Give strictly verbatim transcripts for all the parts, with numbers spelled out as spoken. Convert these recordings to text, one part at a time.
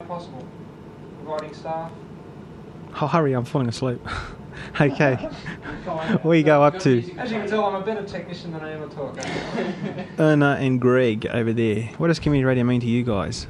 Possible. Providing staff. Oh, hurry, I'm falling asleep. Okay. Where you go up to? As you can tell, I'm a better technician than I am a talker. Erna and Greg over there. What does community radio mean to you guys?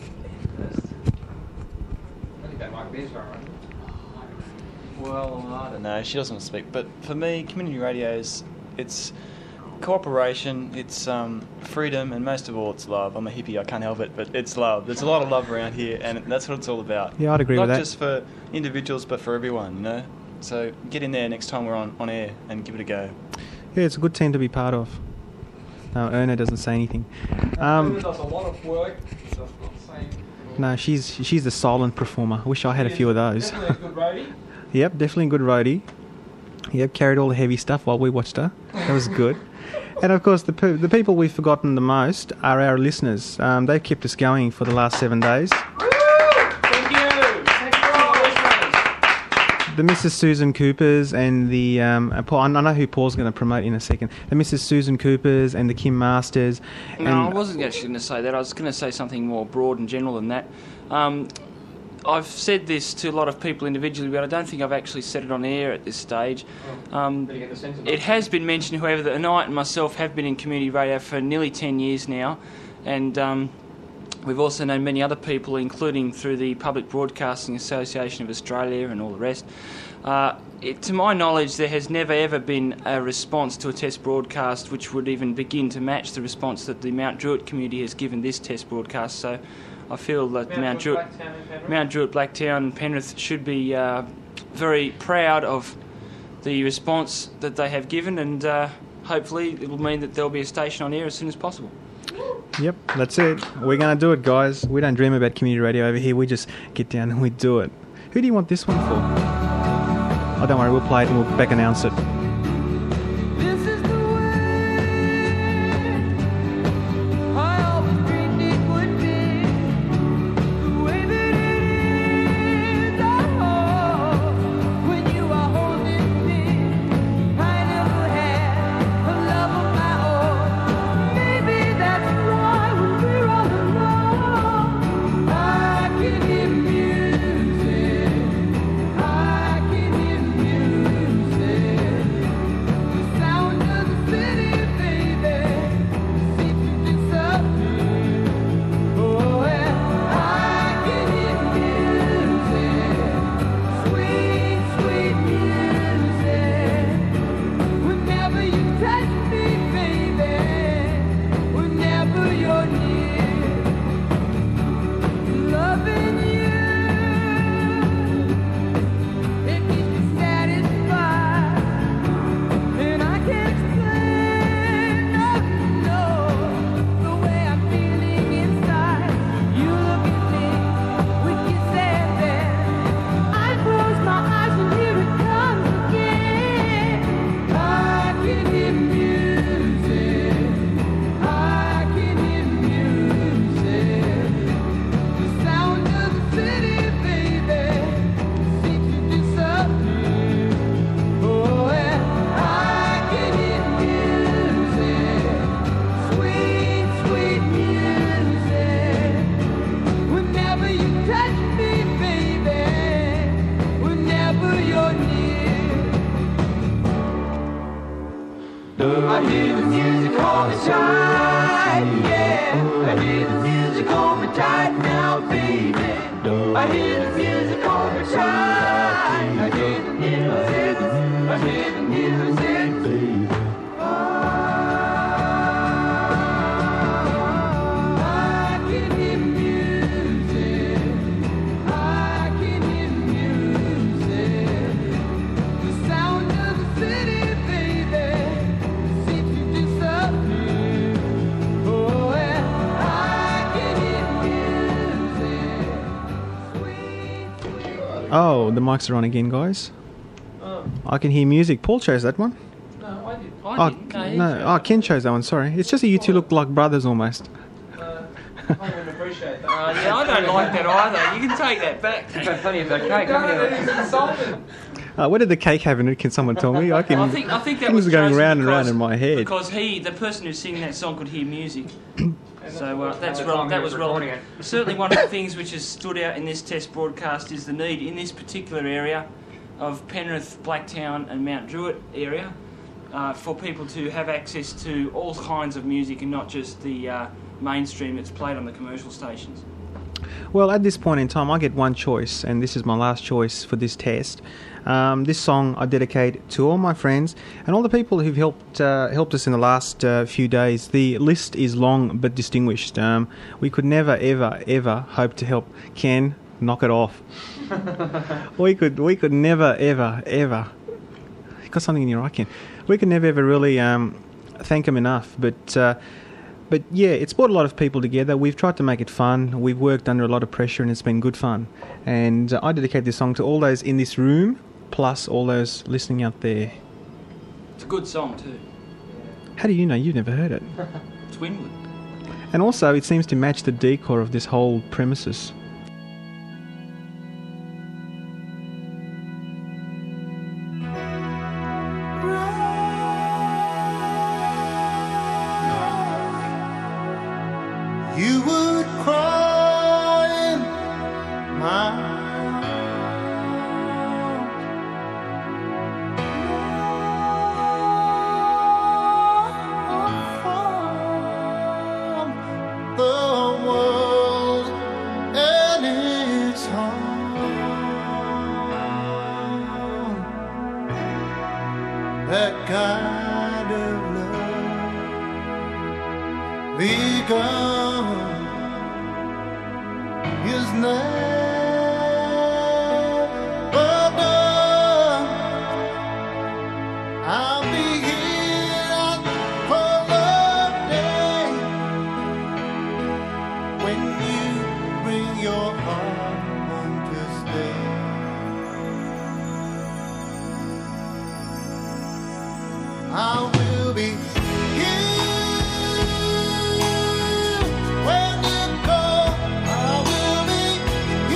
I think that might be as well, right? Well, I don't know. She doesn't want to speak. But for me, community radio is, it's cooperation, it's um, freedom, and most of all, it's love. I'm a hippie, I can't help it, but it's love. There's a lot of love around here, and that's what it's all about. Yeah, I'd agree Not with that. Not just for individuals, but for everyone, you know? So get in there next time we're on, on air and give it a go. Yeah, it's a good team to be part of. No, Erna doesn't say anything. Um, Erna does a lot of work, so it's not saying... No, she's she's the silent performer. I wish I had a few of those. Definitely a good roadie. Yep, definitely a good roadie. Yep, carried all the heavy stuff while we watched her. That was good. And of course, the pe- the people we've forgotten the most are our listeners. Um, they've kept us going for the last seven days. Thank you! Thank you all, listeners! The Missus Susan Coopers and the um, uh, Paul, I know who Paul's going to promote in a second. The Missus Susan Coopers and the Kim Masters. And No, I wasn't actually going to say that. I was going to say something more broad and general than that. Um, I've said this to a lot of people individually, but I don't think I've actually said it on air at this stage. Um, it has been mentioned, however, that Anite and myself have been in community radio for nearly ten years now, and um, we've also known many other people, including through the Public Broadcasting Association of Australia and all the rest. Uh, it, to my knowledge, there has never ever been a response to a test broadcast which would even begin to match the response that the Mount Druitt community has given this test broadcast. So I feel that Mount, Mount Druitt, Mount Druitt, Blacktown and Penrith should be uh, very proud of the response that they have given, and uh, hopefully it will mean that there will be a station on air as soon as possible. Yep, that's it. We're going to do it, guys. We don't dream about community radio over here. We just get down and we do it. Who do you want this one for? Oh, don't worry, we'll play it and we'll back announce it. I hear the music all the time, yeah. I hear the music all the time now, baby. I hear the music all the time. I hear the music, I hear the music, baby. Oh, the mics are on again, guys. Oh. I can hear music. Paul chose that one. No, I did. I Oh, didn't. No, he no. chose Oh, it. Ken chose that one, sorry. It's just that you two look like brothers almost. Uh, I wouldn't appreciate that. Uh, yeah, I don't like that either. You can take that back. You've had plenty of that cake, No, haven't you? that is insulting. Uh, what did the cake have in it? Can someone tell me? I can. I think I think that things was are going chosen round and because- round in my head. because he, the person who's singing that song, could hear music. So uh, that's the rel- time that he was was relevant. recording it. Certainly, one of the things which has stood out in this test broadcast is the need in this particular area of Penrith, Blacktown, and Mount Druitt area uh, for people to have access to all kinds of music and not just the uh, mainstream that's played on the commercial stations. Well, at this point in time, I get one choice, and this is my last choice for this test. Um, this song I dedicate to all my friends and all the people who've helped uh, helped us in the last uh, few days. The list is long but distinguished. Um, we could never, ever, ever hope to help Ken knock it off. we could, we could never, ever, ever. You got something in your eye, Ken. We could never, ever really um, thank him enough. But. Uh, But yeah, it's brought a lot of people together. We've tried to make it fun. We've worked under a lot of pressure and it's been good fun. And uh, I dedicate this song to all those in this room, plus all those listening out there. It's a good song too. How do you know? You've never heard it. It's Winwood. And also, it seems to match the decor of this whole premises. You would cry in my arms. The world and its harm. That kind of love begun is never done. I'll be here on Love Day when you bring your heart home to stay. I will be here when you go. I will be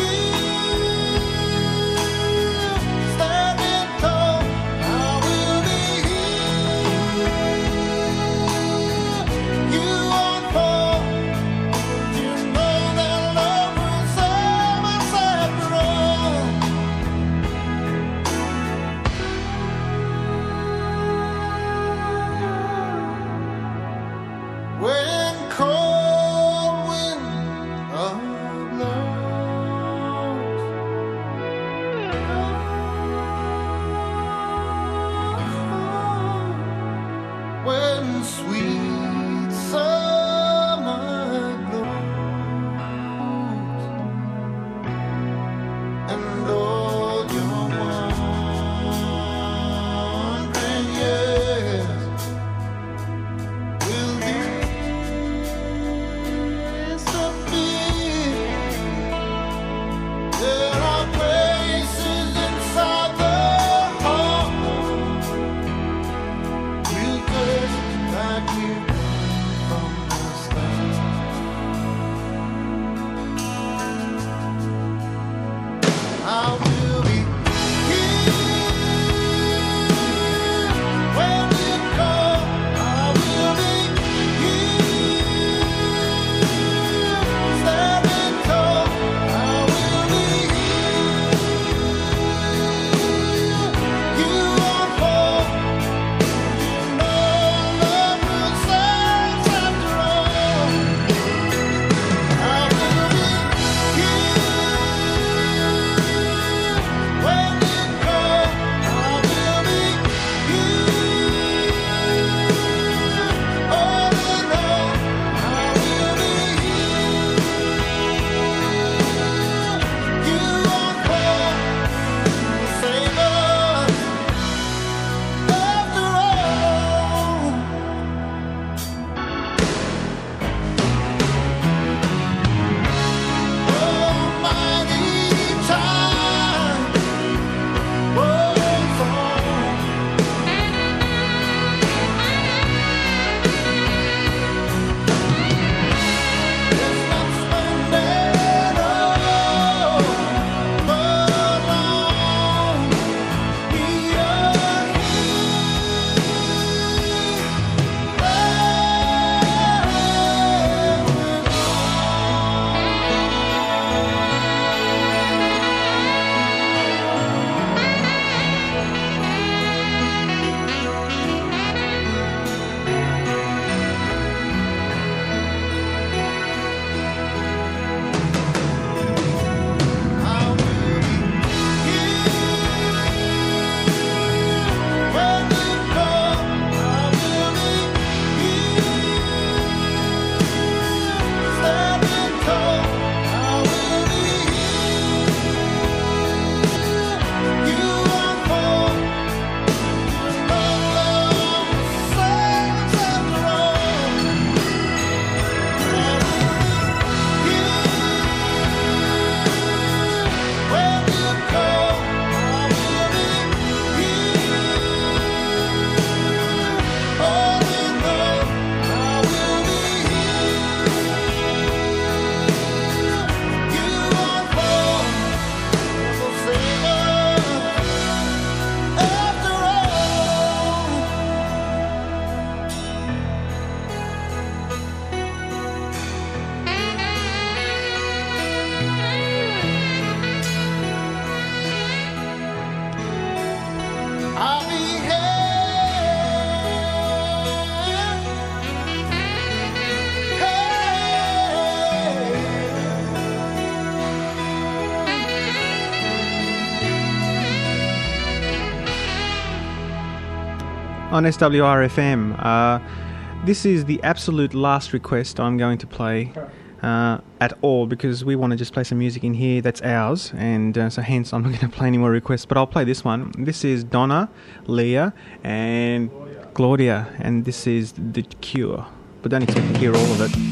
on S W R F M. Uh, this is the absolute last request I'm going to play uh, at all, because we want to just play some music in here that's ours, and uh, so hence I'm not going to play any more requests, but I'll play this one. This is Donna, Leah and Claudia, Claudia and this is The Cure, but don't expect to hear all of it.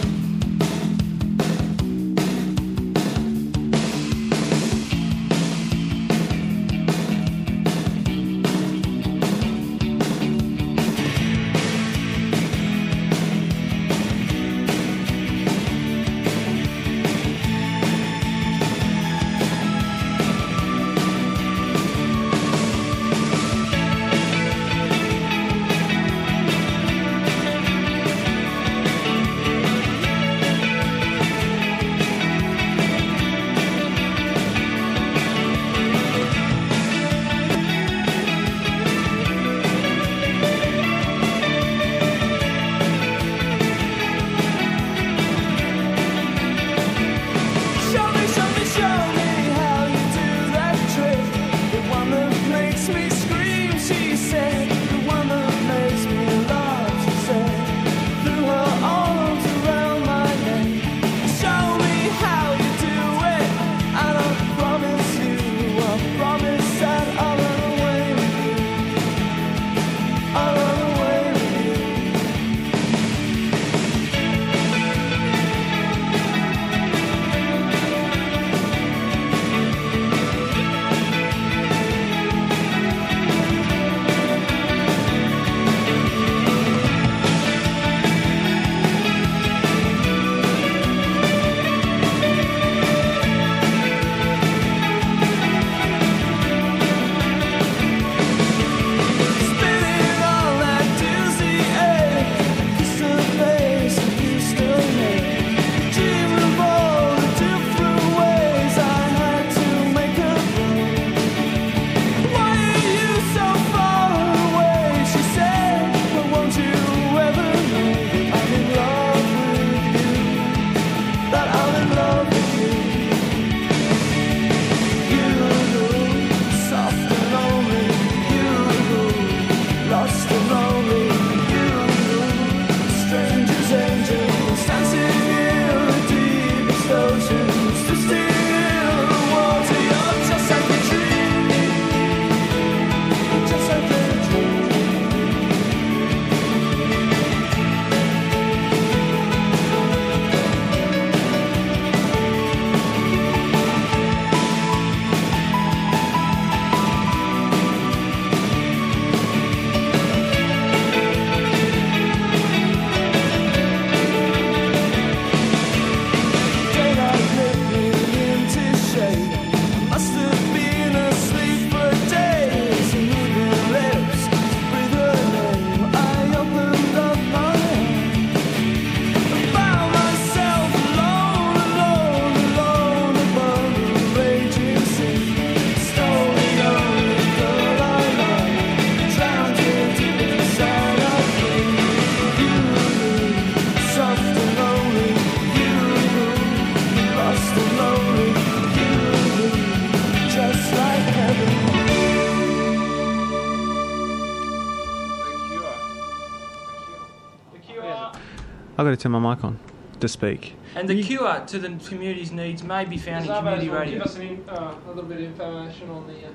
I've got to turn my mic on to speak. And the cure to the community's needs may be found in community radio. Give us an in, uh, a little bit of information on the, uh,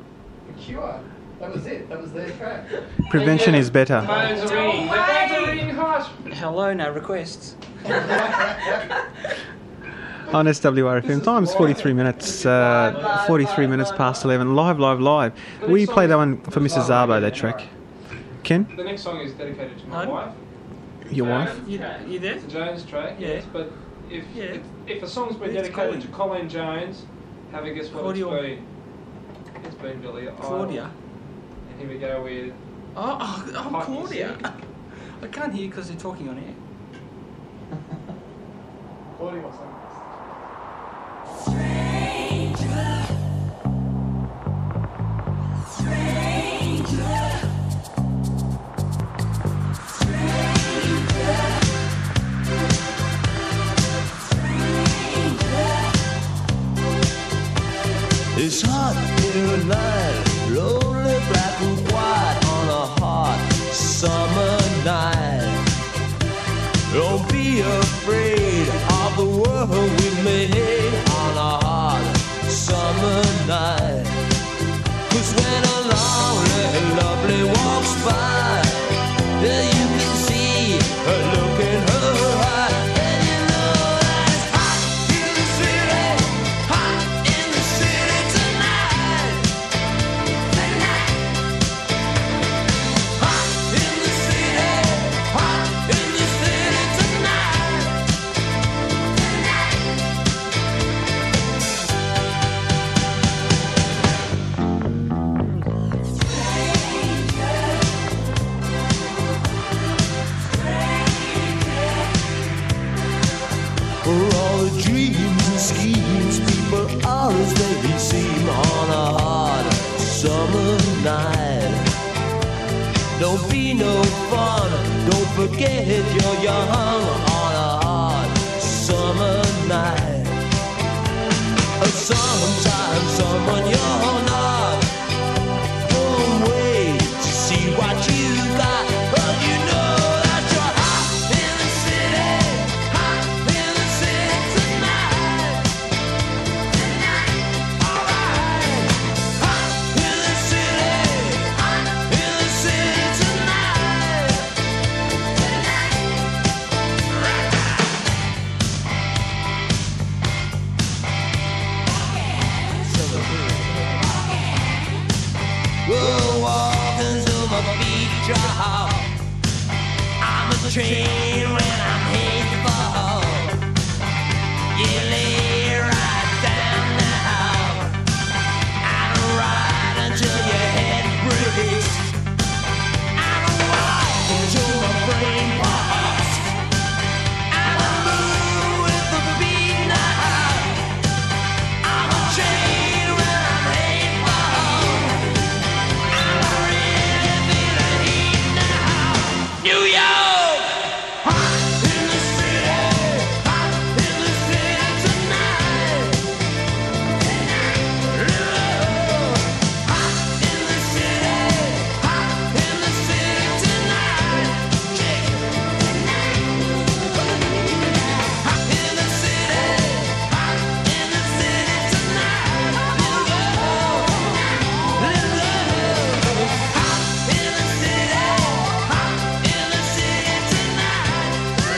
the cure. That was it. That was their track. Prevention yeah, is better. Phones are ringing. The phones are ringing hot. Hello, no requests. On S W R F M, time's forty-three minutes, uh, forty-three minutes past eleven. Live, live, live. We play that one for Missus Zabo, that track. Ken? The next song is dedicated to my No. wife. Your wife? You, you there? It's a Jones track, Yeah. yes, but if, Yeah. if if a song's been It's dedicated Colin. to Colleen Jones, have a guess what Claudia. it's been? It's been Billy Idol. Claudia. And here we go with Oh, oh, oh Hot Claudia. Music. I can't hear because they're talking on air. Claudia. What's that? It's hot here at night, lonely black and white on a hot Don't be afraid of the world we made on a hot summer night. 'Cause when a lonely, lovely walks by, yeah, you can see her look in her eye, and you know that it's hot in the city, hot in the city tonight. Tonight. Hot in the city, hot in the city tonight. For all the dreams and schemes, people are as they seem on a hot summer night. Don't be no fun, don't forget you're young on a hot summer night. Sometimes someone you're not won't wait to see what you got, but you know that you're hot in the city, hot in the city tonight. Tonight, alright. Hot in the city, hot in the city tonight. We'll walk into my beat drop. I'm a train when I'm heading for home. You lay right down now. I don't ride until your head breaks. I don't walk until my brain pops. I don't move with the beat now. I'm a train when I'm heading for home. New York, hot in the city, hot in the city tonight. Tonight, hot in the city, hot in the city tonight. Hot in the city, hot in the city tonight. Little girl, little girl, hot in the city, hot in the city tonight.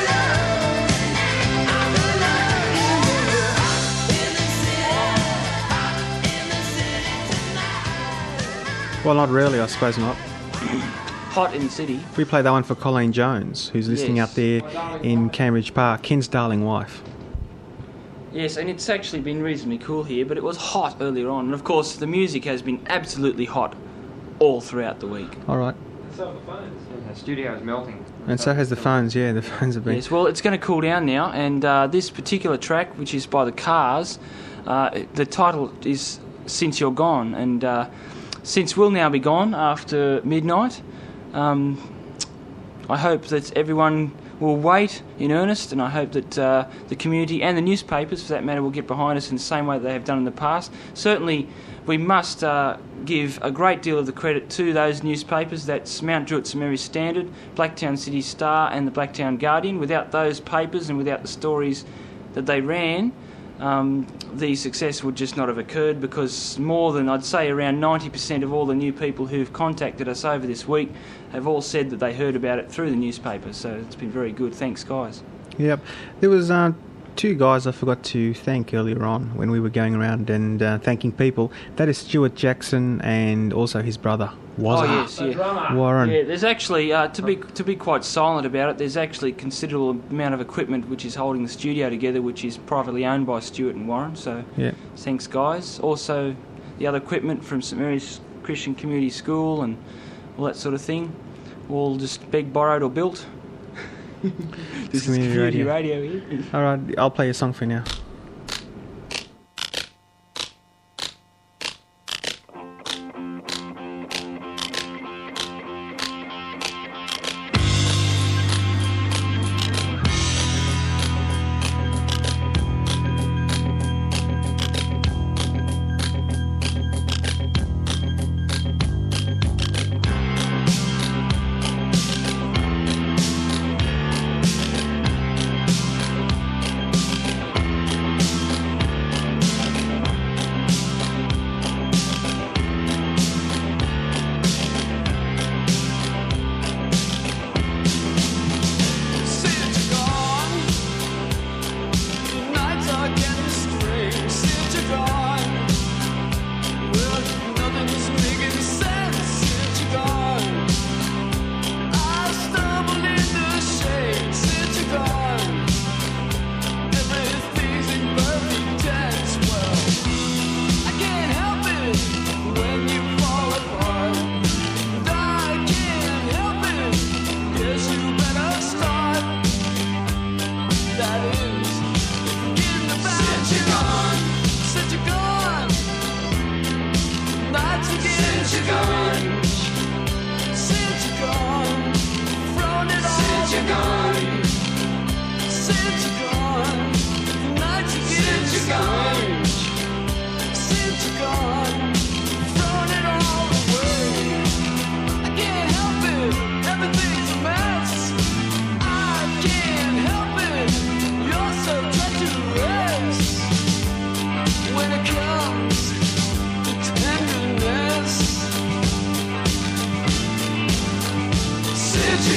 I'm in love. Hot in the city, hot in the city tonight. Well, not really, I suppose not. Hot in the city. We play that one for Colleen Jones, who's listening Yes. up there in Cambridge Park, Ken's darling wife. Yes, and it's actually been reasonably cool here, but it was hot earlier on. And of course, the music has been absolutely hot all throughout the week. All right. So the phones. The studio is melting. And so has the phones, yeah, the phones have been... Yes, well, it's going to cool down now, and uh, this particular track, which is by the Cars, uh, the title is Since You're Gone, and uh, since we'll now be gone after midnight, um, I hope that everyone will wait in earnest, and I hope that uh, the community and the newspapers, for that matter, will get behind us in the same way they have done in the past. Certainly, we must uh, give a great deal of the credit to those newspapers. That's Mount Druitt St Mary's Standard, Blacktown City Star and the Blacktown Guardian. Without those papers and without the stories that they ran, um, the success would just not have occurred, because more than, I'd say, around ninety percent of all the new people who've contacted us over this week have all said that they heard about it through the newspapers. So it's been very good. Thanks, guys. Yep. There was uh, two guys I forgot to thank earlier on when we were going around and uh, thanking people. That is Stuart Jackson and also his brother, Oh, Wazza. yes, The yeah. drummer. Warren. Yeah, there's actually, uh, to be to be quite silent about it, there's actually a considerable amount of equipment which is holding the studio together, which is privately owned by Stuart and Warren, so Yeah. thanks, guys. Also, the other equipment from St Mary's Christian Community School and all that sort of thing, all just begged, borrowed or built. This is Community community radio. radio here. All right, I'll play a song for you now.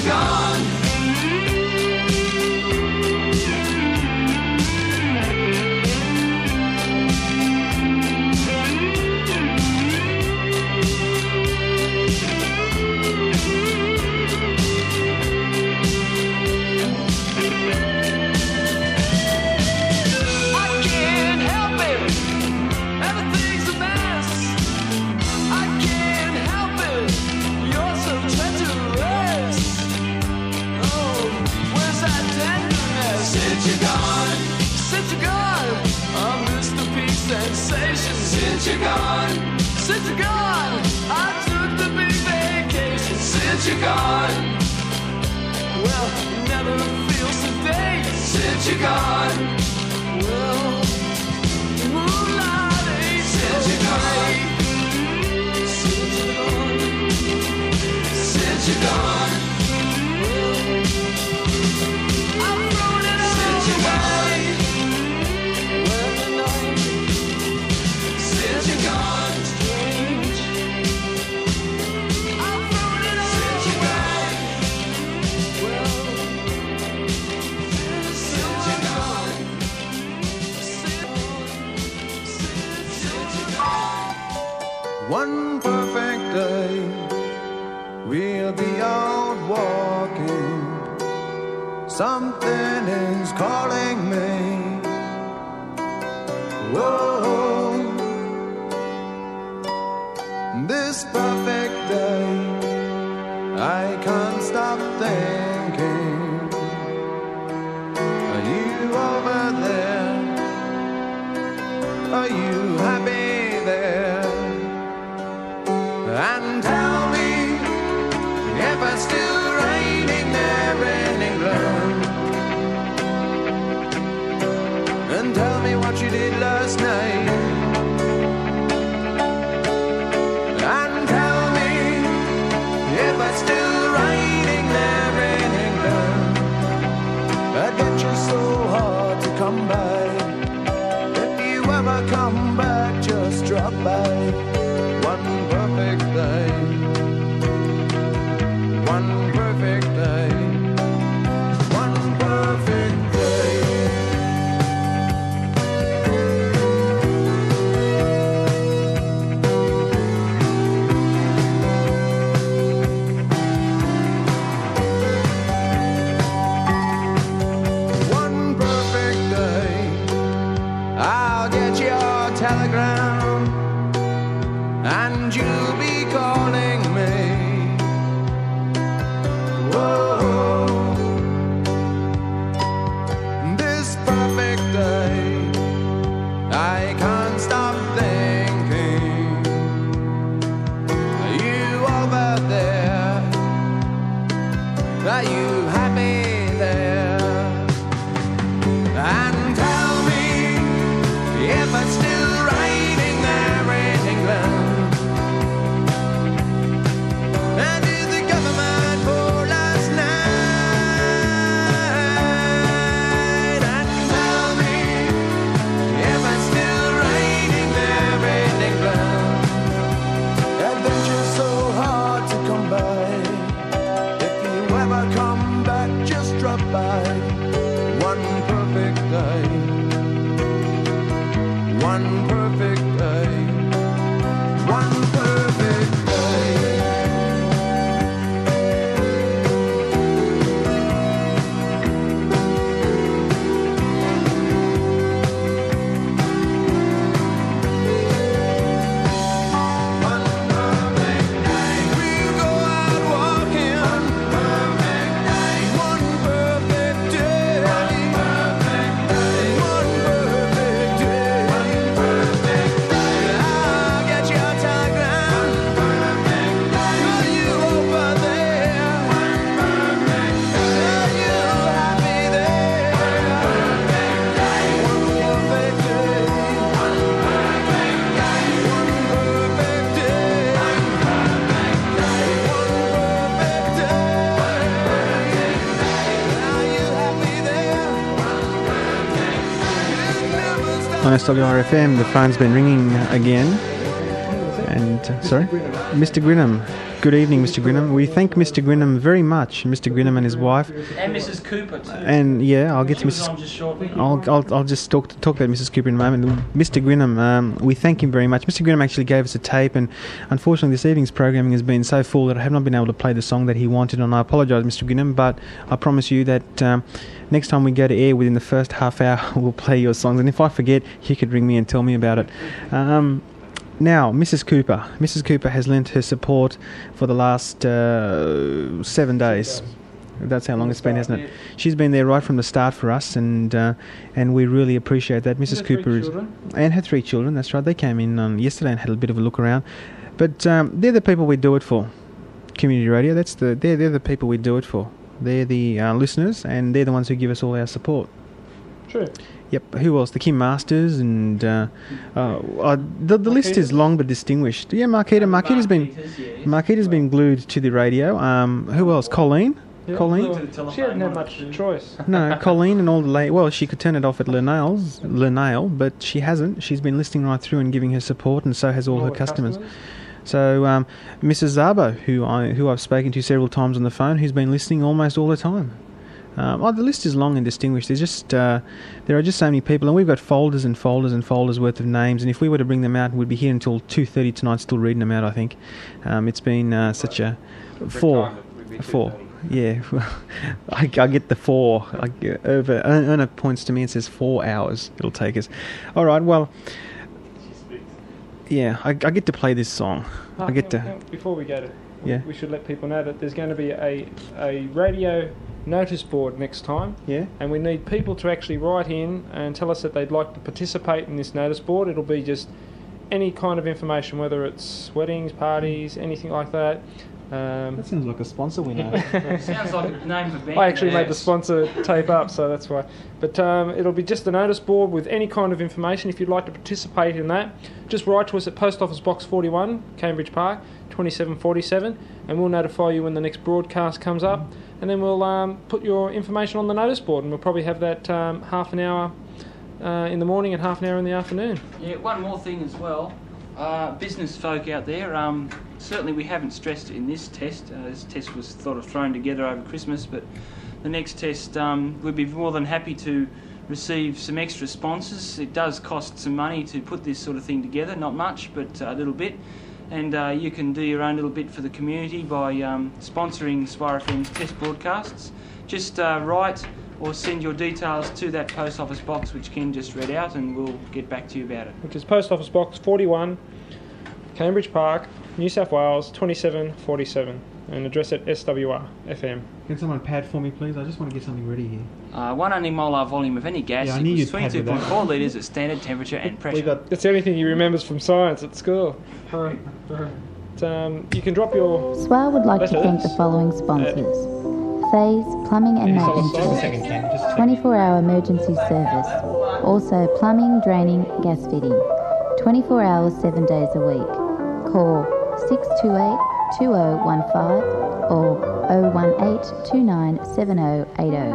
you're gone. Since you're gone, since you're gone, I took the big vacation. Since you're gone, well, never feel sedate. Since you're gone, well, moonlight ain't since you're gone. Since you're gone, since you're gone, well, I'm throwing it all since you're gone. Since you're gone, strange. I'm throwing it all since you're gone. Well, since you're gone, since you're gone. One perfect day, we'll be out walking. Something is calling me. Whoa. This perfect day, I can't stop thinking. Are you over there? Are you happy there? And tell me if it's still raining there in England. And tell me what you did last night. And tell me if it's still raining there in England. I'd get you so hard to come by. If you ever come back, just drop by. One perfect day. One perfect day. One perfect day. Telegram, and you'll be calling me. Whoa, this perfect day, I can't stop thinking. Are you over there? Are you happy there? And tell me if it's still On S W R F M, the phone's been ringing again, and And uh, sorry, Mister Grinham. Good evening, Mister Grinham. We thank Mister Grinham very much, Mister Grinham and his wife. And Missus Cooper too. And yeah, I'll get She to was Missus on just shortly. I'll, I'll, I'll just talk talk about Missus Cooper in a moment. Mister Grinham, um, we thank him very much. Mister Grinham actually gave us a tape, and unfortunately this evening's programming has been so full that I have not been able to play the song that he wanted, and I apologise, Mister Grinham, but I promise you that um, next time we go to air within the first half hour, we'll play your songs, and if I forget, you could ring me and tell me about it. Um, Now, Missus Cooper. Missus Cooper has lent her support for the last uh, seven days. That's how long it's been, hasn't it? She's been there right from the start for us, and uh, and we really appreciate that. Missus Cooper is, and her three children. That's right. They came in um, yesterday and had a bit of a look around. But um, they're the people we do it for. Community radio. That's the they're they're the people we do it for. They're the uh, listeners, and they're the ones who give us all our support. True. Yep. Who else? The Kim Masters and uh, uh, uh, the the list is long but distinguished. Yeah, Marquita. Marquita's been Marquita's been glued to the radio. Um, who else? Colleen. Yeah, Colleen. well, she hadn't had much choice. No, Colleen and all the late. Well, she could turn it off at Linnale's, Linnale, but she hasn't. She's been listening right through and giving her support, and so has all, All her the customers. customers. So, um, Missus Zabo, who I who I've spoken to several times on the phone, who's been listening almost all the time. Um, oh, the list is long and distinguished. There's just uh, there are just so many people, and we've got folders and folders and folders worth of names. And if we were to bring them out, we'd be here until two thirty tonight, still reading them out. I think um, it's been uh, such a four, four. Yeah, I, I get the four. I get over Erna points to me and says four hours it'll take us. All right, well, yeah, I, I get to play this song. Oh, I get to. hang on, before we go to, Yeah. we should let people know that there's going to be a a radio notice board next time, Yeah. and we need people to actually write in and tell us that they'd like to participate in this notice board. It'll be just any kind of information, whether it's weddings, parties, anything like that. Um, That sounds like a sponsor we know. Sounds like a name of a band. I actually made the Yes. sponsor tape up, so that's why. But um, it'll be just a notice board with any kind of information. If you'd like to participate in that, just write to us at Post Office Box forty-one, Cambridge Park, twenty-seven forty-seven, and we'll notify you when the next broadcast comes up. And then we'll um, put your information on the notice board, and we'll probably have that um, half an hour uh, in the morning and half an hour in the afternoon. Yeah, one more thing as well. Uh, business folk out there, um, certainly we haven't stressed it in this test. Uh, this test was sort of thrown together over Christmas, but the next test, um, we'd be more than happy to receive some extra sponsors. It does cost some money to put this sort of thing together, not much, but a little bit. And uh, you can do your own little bit for the community by um, sponsoring Swire F M's test broadcasts. Just uh, write or send your details to that post office box which Ken just read out, and we'll get back to you about it. Which is Post Office Box forty-one, Cambridge Park, New South Wales, twenty-seven forty-seven, and address at S W R F M. Can someone pad for me, please? I just want to get something ready here. Uh, one only molar volume of any gas Yeah, I knew equals you'd pad with twenty-two point that. four litres at standard temperature and pressure. We got That's the only thing he remembers from science at school. But, um, you can drop your... Swire would like to Letters. thank the following sponsors. Faze Plumbing and Maintenance, second, Ken. Just twenty-four hour emergency service. Also plumbing, draining, gas fitting. twenty-four hours, seven days a week. Call six two eight, two oh one five or oh one eight, two nine seven oh eight oh.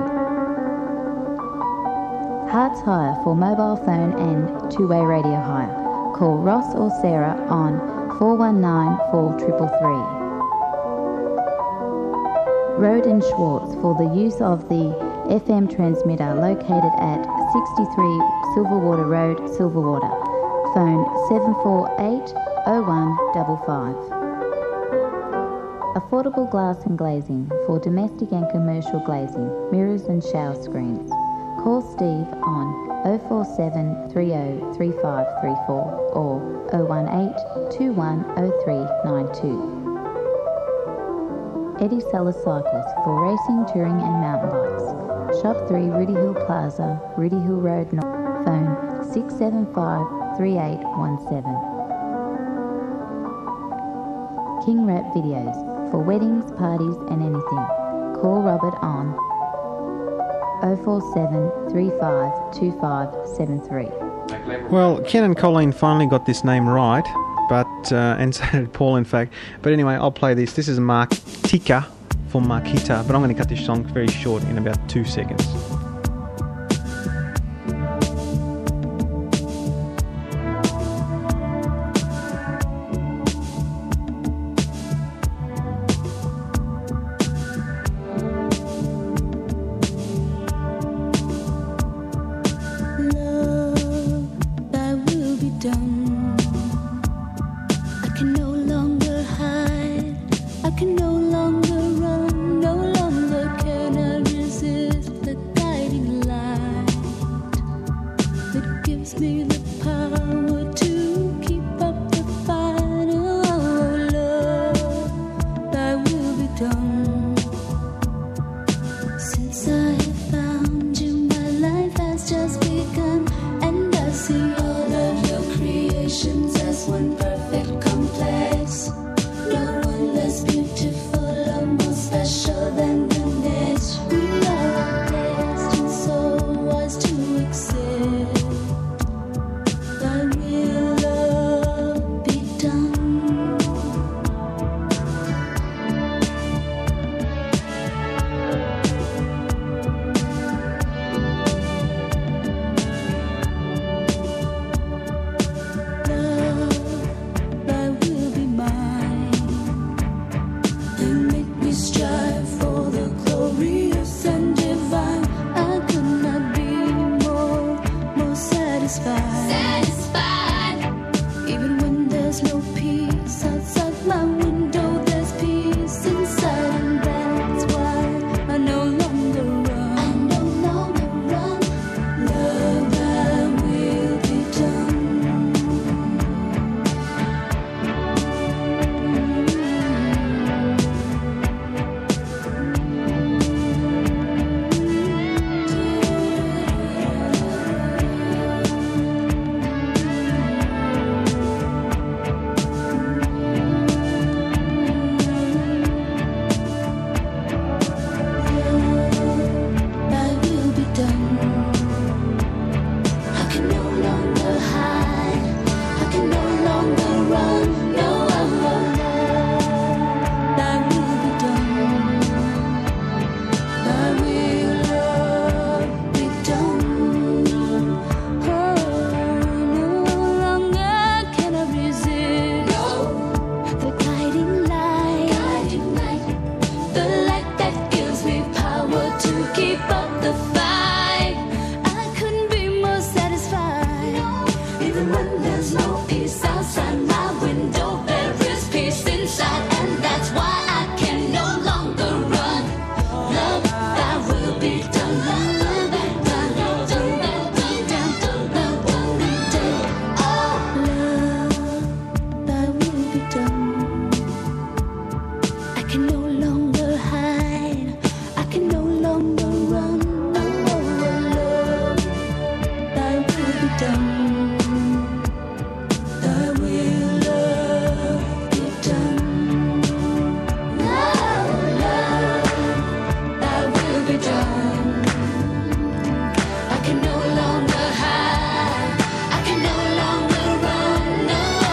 Hearts Hire for mobile phone and two-way radio hire. Call Ross or Sarah on four one nine, four three three three. Road and Schwartz for the use of the F M transmitter located at sixty-three Silverwater Road, Silverwater. Phone seven four eight, oh one five five. Affordable Glass and Glazing for domestic and commercial glazing, mirrors and shower screens. Call Steve on oh four seven, three oh three five three four or oh one eight, two one oh three nine two. Eddie Sellers Cycles for racing, touring and mountain bikes. Shop three Rudy Hill Plaza, Rudy Hill Road North. Phone six seven five, three eight one seven. King Rap Videos for weddings, parties and anything. Call Robert on oh four seven, three five two five seven three. Well, Ken and Colleen finally got this name right, but uh, and so did Paul, in fact. But anyway, I'll play this. This is Marquita for Marquita, but I'm going to cut this song very short in about two seconds. one perfect complex. No one less beautiful or more special than the next. We are blessed and so wise to accept. Thy will, love, be done. Thy will be mine, and make me strive for the glorious and divine. I could not be more, more satisfied. Satisfied. Even when there's no peace outside my window, there's peace inside, and that's why I no longer run. I no longer run. Love, thy will be done. Thy will be done. I can no longer hide. I can no longer run. No, thy will be done. Thy will, Lord, be done. Oh, no longer can I resist. The guiding light. Guiding light. The light that gives me power to keep up the fight. I couldn't be more satisfied. Even when there's no peace outside my window, there is peace inside, and that's why I can no longer run. Love, thy will be done. Love, thy will be done. Love, thy will be done. Oh, love, thy will be done. I can no longer hide. I can no longer run. No, love, thy will be done. Thy will, love, be done. Love, love, thy will be done. I can no longer hide. I can no longer run.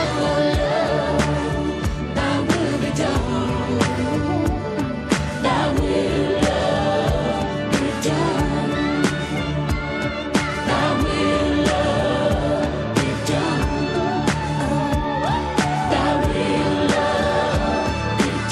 No, love, thy will be done. Thy will, love, be done. Thy will, love, be done. Thy will, love, be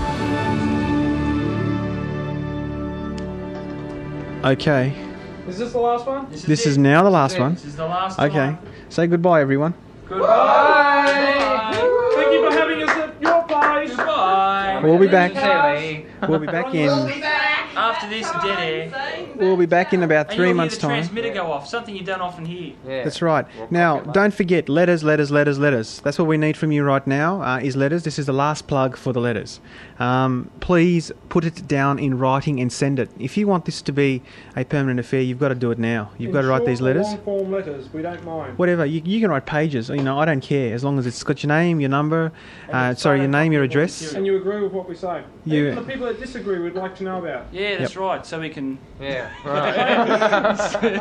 done. Okay, Is this the last one? this is now the last one. This is the last Okay, one. say goodbye, everyone. Goodbye. Thank you for having us at your place. Goodbye. We'll be back. We'll be back in. After this, dead air. We'll be back in about And three you'll months' hear the time. transmitter go off, something you don't often hear. That's right. Now, don't forget letters, letters, letters, letters. That's what we need from you right now. Uh, is letters. This is the last plug for the letters. Um, please put it down in writing and send it. If you want this to be a permanent affair, you've got to do it now. You've got to write these letters. Long form letters. We don't mind. Whatever. You, you can write pages. You know, I don't care as long as it's got your name, your number. Uh, sorry, your name, your address. And you agree with what we say. You- Even the people that disagree, we'd like to know about. Yeah, that's right. So we can. Yeah, right.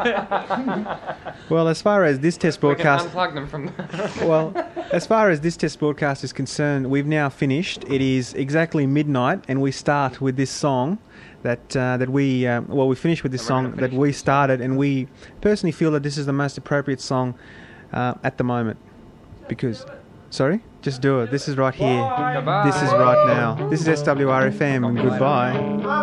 Well, as far as this test We can broadcast. unplug them from. Well, as far as this test broadcast is concerned, we've now finished. It is exactly midnight, and we start with this song that uh, that we uh, well, we finish with this And we're song gonna that finish. we started, and we personally feel that this is the most appropriate song uh, at the moment because. Sorry, just do it. This is right here. Goodbye. This is right now. This is S W R F M. and Goodbye.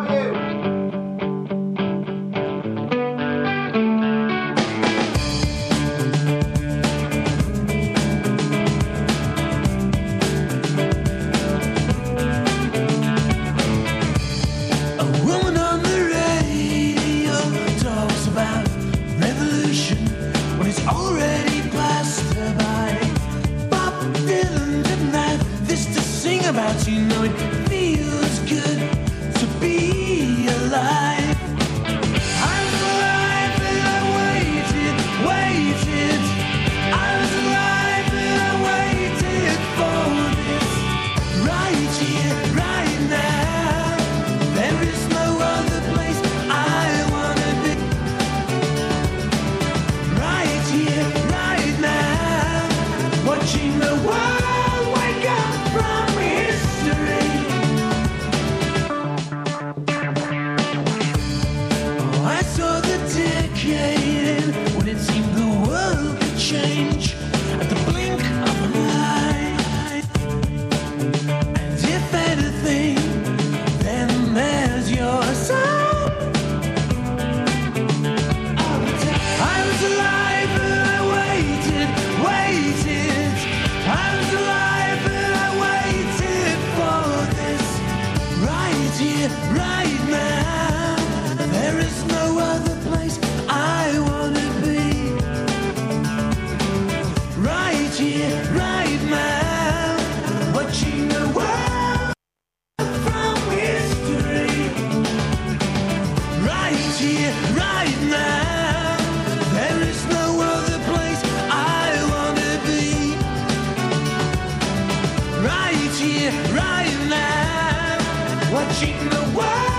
A woman on the radio talks about revolution when it's already passed her by. Bob Dylan didn't have this to sing about, you know it feels good to be alive. I was alive and I waited, waited. I was alive and I waited. the world wake up from history. Oh, I saw the decade when it seemed the world could change at the blink of an eye. And if anything, then there's your son. I was alive and I waited, waited. I was alive and I waited for this. Right here, right now. There is no other place I wanna be. Right here, right now. Watching the world from history. Right here, right now. There is no other place I wanna be. Right here, right now. Watching the world